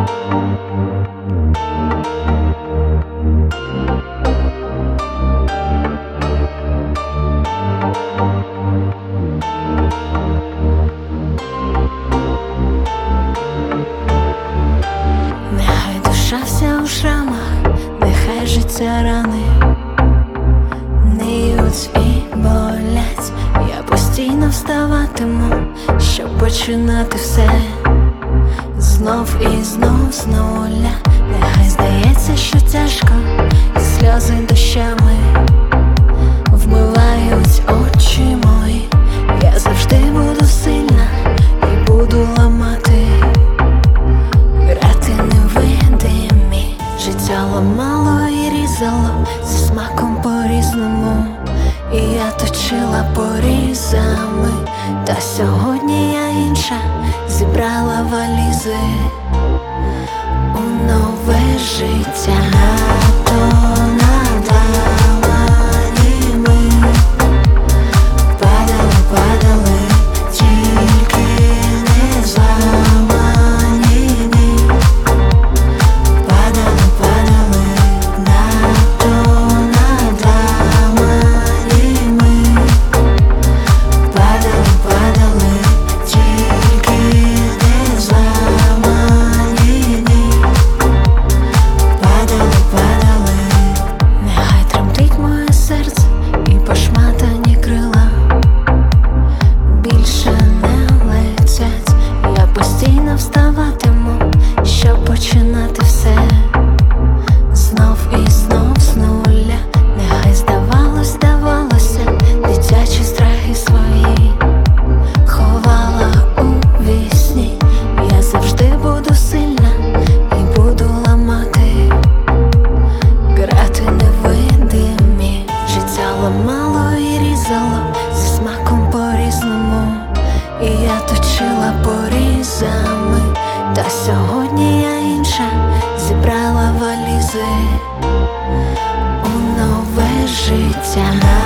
Нехай душа вся у шрамах, нехай життя рани ниють і болять. Я постійно вставатиму, щоб починати все знов і знов з нуля. Нехай здається, що тяжко, і сльози дощами вмивають очі мої. Я завжди буду сильна і буду ламати, грати невидимі. Життя ламало і різало зі смаком по-різному, і я точила порізами. Та сьогодні я інша, зібрала валізи у нове життя. Вставатиму, щоб починати все знов і знов з нуля. Нехай здавалося, дитячі страхи свої ховала у вісні. Я завжди буду сильна і буду ламати, грати невидимі. Життя ламало і різало зі смаком по-різному, і я точила порізами. Та сьогодні я інша, зібрала валізи у нове життя.